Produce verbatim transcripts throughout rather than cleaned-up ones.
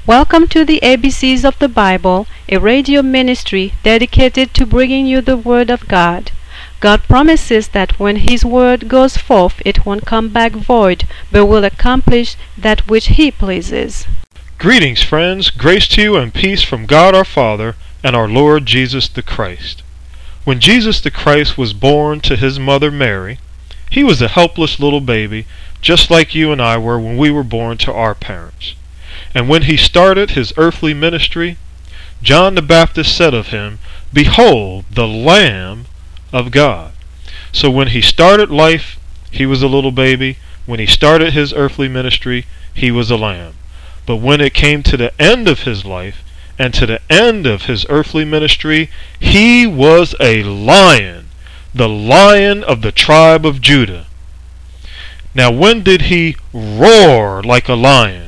Welcome to the A B Cs of the Bible, a radio ministry dedicated to bringing you the Word of God. God promises that when His Word goes forth, it won't come back void, but will accomplish that which He pleases. Greetings, friends. Grace to you and peace from God our Father and our Lord Jesus the Christ. When Jesus the Christ was born to His mother Mary, He was a helpless little baby, just like you and I were when we were born to our parents. And when He started His earthly ministry, John the Baptist said of Him, "Behold, the Lamb of God." So when He started life, He was a little baby. When He started His earthly ministry, He was a lamb. But when it came to the end of His life and to the end of His earthly ministry, He was a lion, the Lion of the tribe of Judah. Now when did He roar like a lion?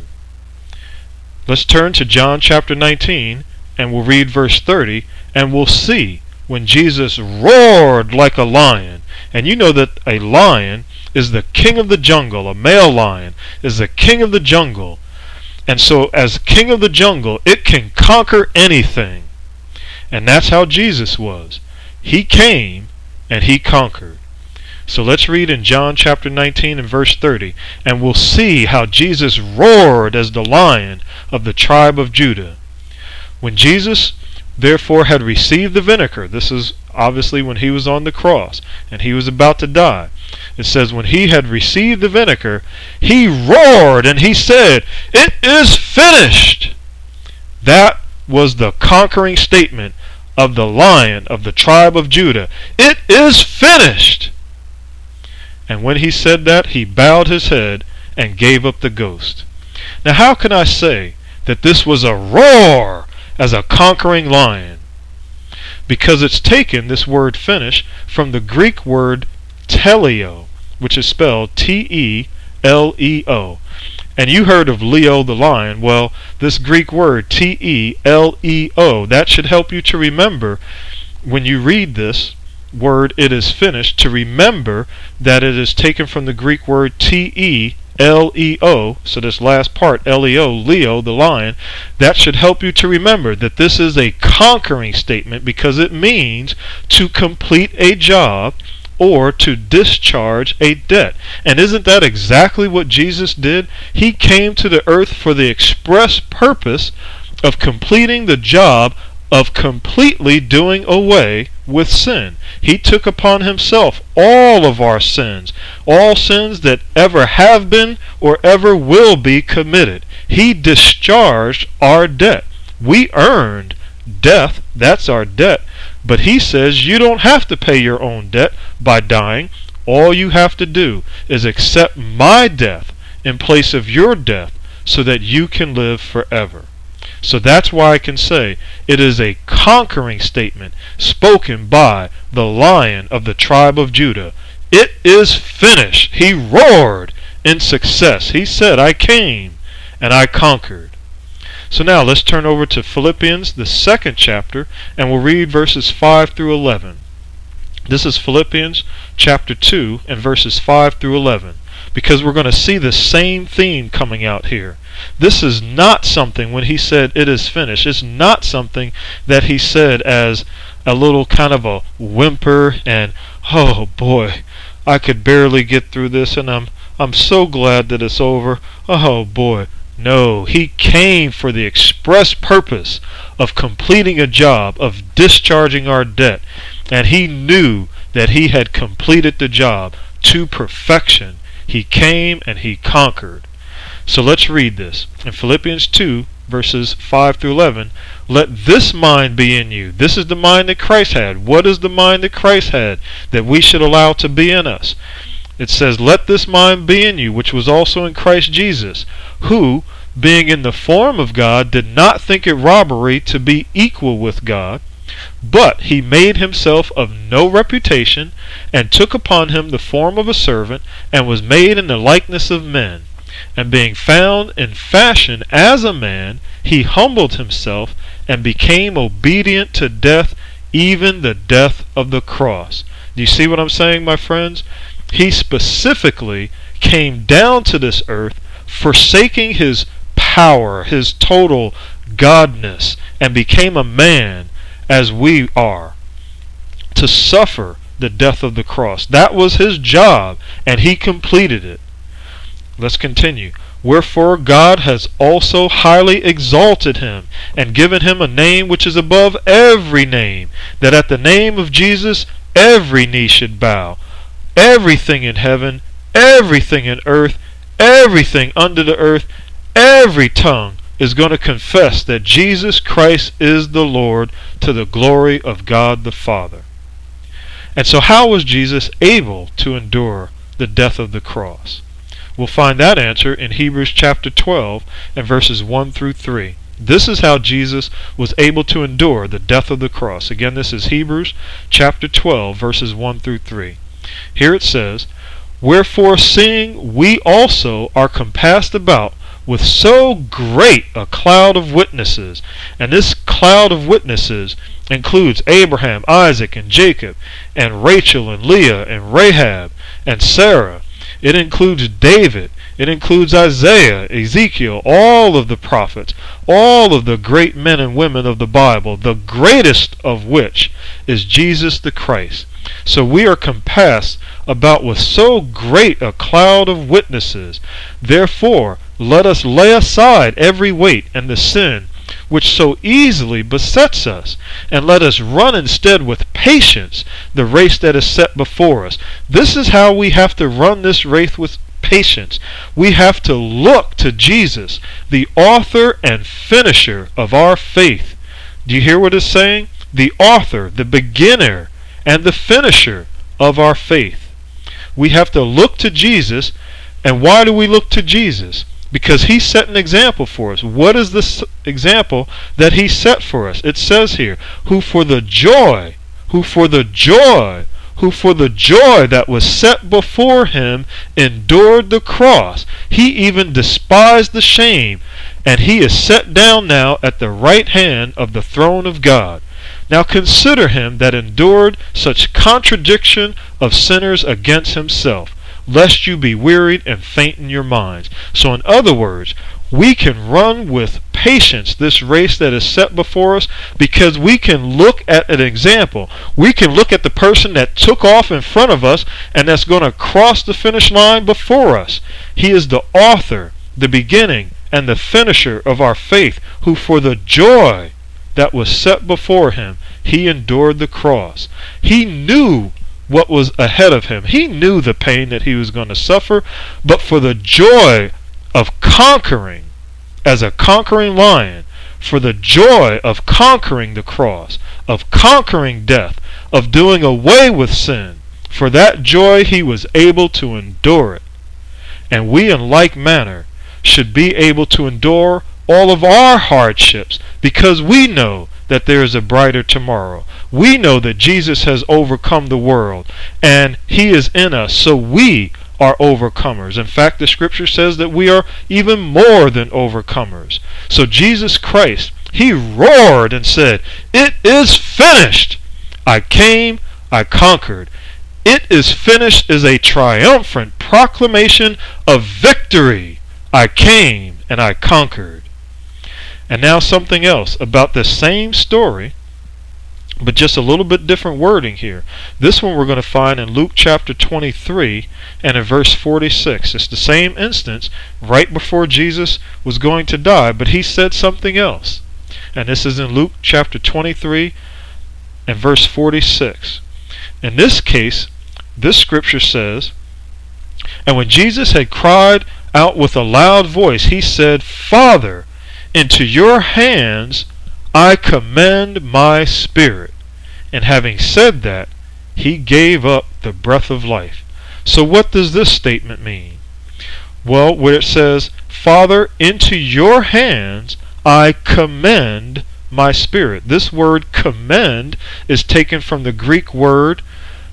Let's turn to John chapter nineteen, and we'll read verse thirty, and we'll see when Jesus roared like a lion. And you know that a lion is the king of the jungle. A male lion is the king of the jungle. And so as king of the jungle, it can conquer anything. And that's how Jesus was. He came and He conquered. So let's read in John chapter nineteen and verse thirty, and we'll see how Jesus roared as the Lion of the tribe of Judah. When Jesus therefore had received the vinegar, this is obviously when He was on the cross and He was about to die. It says when He had received the vinegar, He roared and He said, "It is finished." That was the conquering statement of the Lion of the tribe of Judah. It is finished. And when He said that, He bowed His head and gave up the ghost. Now how can I say that this was a roar as a conquering lion? Because it's taken, this word finish, from the Greek word teleo, which is spelled T E L E O. And you heard of Leo the lion. Well, this Greek word T E L E O, that should help you to remember when you read this word, "it is finished," to remember that it is taken from the Greek word T E L E O. So this last part, L E O, Leo the lion, that should help you to remember that this is a conquering statement, because it means to complete a job or to discharge a debt. And isn't that exactly what Jesus did? He came to the earth for the express purpose of completing the job of completely doing away with sin. He took upon Himself all of our sins, all sins that ever have been or ever will be committed. He discharged our debt. We earned death, that's our debt, but He says you don't have to pay your own debt by dying. All you have to do is accept my death in place of your death so that you can live forever. So that's why I can say it is a conquering statement spoken by the Lion of the tribe of Judah. It is finished. He roared in success. He said, "I came and I conquered." So now let's turn over to Philippians, the second chapter, and we'll read verses five through eleven. This is Philippians chapter two and verses five through eleven. Because we're going to see the same theme coming out here. This is not something, when He said "it is finished," it's not something that He said as a little kind of a whimper and, "Oh boy, I could barely get through this and I'm I'm so glad that it's over. Oh boy." No, He came for the express purpose of completing a job, of discharging our debt. And He knew that He had completed the job to perfection. He came and He conquered. So let's read this. In Philippians two, verses five through eleven, "Let this mind be in you." This is the mind that Christ had. What is the mind that Christ had that we should allow to be in us? It says, "Let this mind be in you, which was also in Christ Jesus, who, being in the form of God, did not think it robbery to be equal with God, but He made Himself of no reputation, and took upon Him the form of a servant, and was made in the likeness of men. And being found in fashion as a man, He humbled Himself, and became obedient to death, even the death of the cross." Do you see what I'm saying, my friends? He specifically came down to this earth, forsaking His power, his total godness, and became a man as we are, to suffer the death of the cross. That was his job, and he completed it. Let's continue. Wherefore God has also highly exalted him, and given him a name which is above every name, that at the name of Jesus every knee should bow, everything in heaven, everything in earth, everything under the earth, every tongue is going to confess that Jesus Christ is the Lord, to the glory of God the Father. And so how was Jesus able to endure the death of the cross? We'll find that answer in Hebrews chapter twelve and verses one through three. This is how Jesus was able to endure the death of the cross. Again, this is Hebrews chapter twelve, verses one through three. Here it says, Wherefore, seeing we also are compassed about with so great a cloud of witnesses, and this cloud of witnesses includes Abraham, Isaac, and Jacob, and Rachel, and Leah, and Rahab, and Sarah. It includes David. It includes Isaiah, Ezekiel, all of the prophets, all of the great men and women of the Bible, the greatest of which is Jesus the Christ. So we are compassed about with so great a cloud of witnesses. Therefore, let us lay aside every weight and the sin which so easily besets us, and let us run instead with patience the race that is set before us. This is how we have to run this race, with patience. We have to look to Jesus, the author and finisher of our faith. Do you hear what it's saying? The author, the beginner, and the finisher of our faith. We have to look to Jesus. And why do we look to Jesus? Because he set an example for us. What is this example that he set for us? It says here, who for the joy, who for the joy, who for the joy that was set before him endured the cross. He even despised the shame, and he is set down now at the right hand of the throne of God. Now consider him that endured such contradiction of sinners against himself, lest you be wearied and faint in your minds. So in other words, we can run with patience this race that is set before us, because we can look at an example. We can look at the person that took off in front of us and that's going to cross the finish line before us. He is the author, the beginning, and the finisher of our faith, who for the joy that was set before him, he endured the cross. He knew what was ahead of him. He knew the pain that he was going to suffer, but for the joy of conquering, as a conquering lion, for the joy of conquering the cross, of conquering death, of doing away with sin, for that joy he was able to endure it. And we in like manner should be able to endure all of our hardships, because we know that there is a brighter tomorrow. We know that Jesus has overcome the world, and he is in us, so we are overcomers. In fact, the scripture says that we are even more than overcomers. So Jesus Christ, he roared and said, "It is finished! I came, I conquered." It is finished is a triumphant proclamation of victory. I came and I conquered. And now something else about the same story, but just a little bit different wording here. This one we're going to find in Luke chapter twenty-three and in verse forty-six. It's the same instance right before Jesus was going to die, but he said something else. And this is in Luke chapter twenty-three and verse forty-six. In this case, this scripture says, "And when Jesus had cried out with a loud voice, he said, Father, into your hands I commend my spirit. And having said that, he gave up the breath of life." So what does this statement mean? Well, where it says, Father, into your hands I commend my spirit. This word commend is taken from the Greek word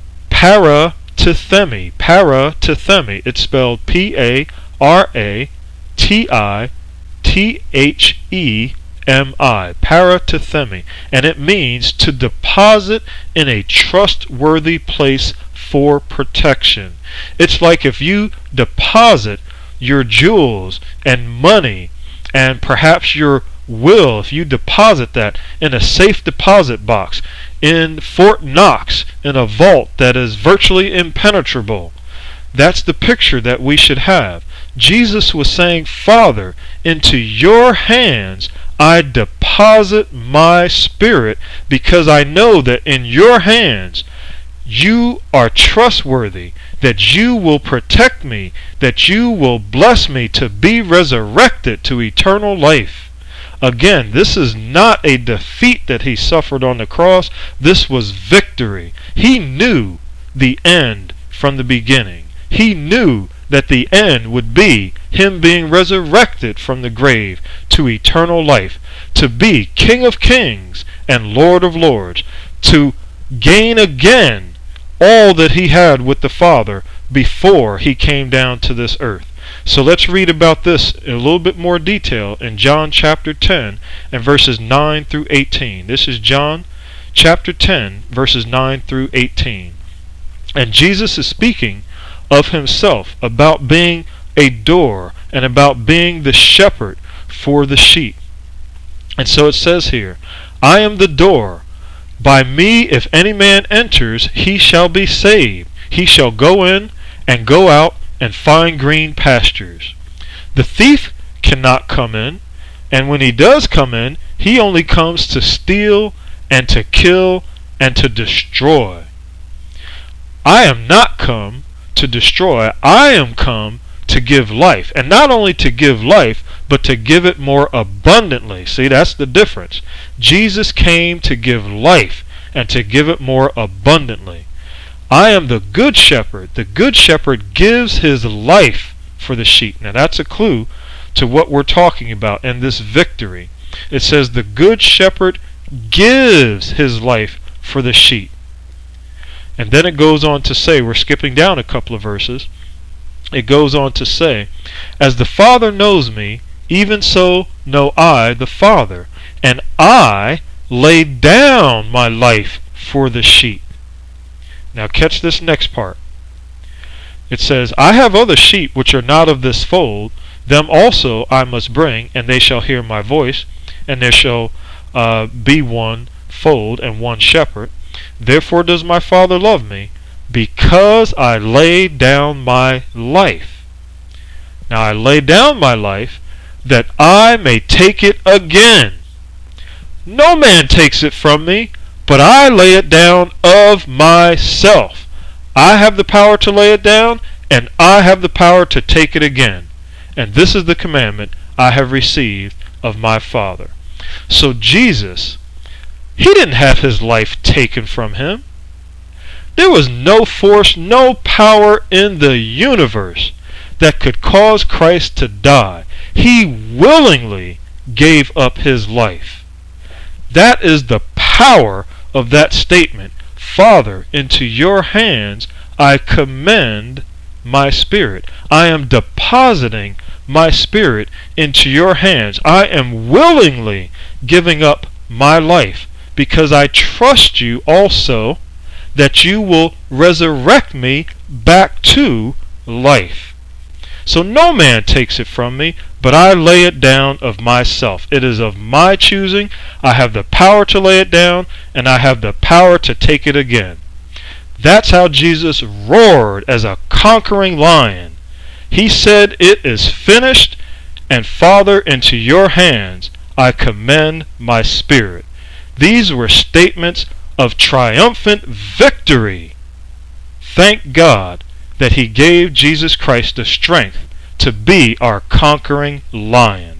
paratithemi. Paratithemi. It's spelled P A R A T I T H E M I, paratithemi, and it means to deposit in a trustworthy place for protection. It's like if you deposit your jewels and money and perhaps your will, if you deposit that in a safe deposit box in Fort Knox in a vault that is virtually impenetrable, that's the picture that we should have. Jesus was saying, Father, into your hands I deposit my spirit, because I know that in your hands you are trustworthy, that you will protect me, that you will bless me to be resurrected to eternal life. Again, this is not a defeat that he suffered on the cross. This was victory. He knew the end from the beginning. He knew that the end would be him being resurrected from the grave to eternal life, to be King of Kings and Lord of Lords, to gain again all that he had with the Father before he came down to this earth. So let's read about this in a little bit more detail in John chapter ten and verses nine through eighteen. This is John chapter ten, verses nine through eighteen. And Jesus is speaking of himself, about being a door and about being the shepherd for the sheep. And so it says here, I am the door. By me, if any man enters, he shall be saved. He shall go in and go out and find green pastures. The thief cannot come in, and when he does come in, he only comes to steal and to kill and to destroy. I am not come to destroy. I am come to give life, and not only to give life, but to give it more abundantly. See, that's the difference. Jesus came to give life and to give it more abundantly. I am the good shepherd. The good shepherd gives his life for the sheep. Now that's a clue to what we're talking about in this victory. It says the good shepherd gives his life for the sheep. And then it goes on to say, we're skipping down a couple of verses, it goes on to say, as the Father knows me, even so know I the Father, and I lay down my life for the sheep. Now catch this next part. It says, I have other sheep which are not of this fold, them also I must bring, and they shall hear my voice, and there shall uh, be one fold and one shepherd. Therefore does my Father love me, because I lay down my life. Now I lay down my life, that I may take it again. No man takes it from me, but I lay it down of myself. I have the power to lay it down, and I have the power to take it again. And this is the commandment I have received of my Father. So Jesus, he didn't have his life taken from him. There was no force, no power in the universe that could cause Christ to die. He willingly gave up his life. That is the power of that statement. Father, into your hands I commend my spirit. I am depositing my spirit into your hands. I am willingly giving up my life, because I trust you also that you will resurrect me back to life. So no man takes it from me, but I lay it down of myself. It is of my choosing. I have the power to lay it down, and I have the power to take it again. That's how Jesus roared as a conquering lion. He said, it is finished, and Father, into your hands I commend my spirit. These were statements of triumphant victory. Thank God that he gave Jesus Christ the strength to be our conquering lion.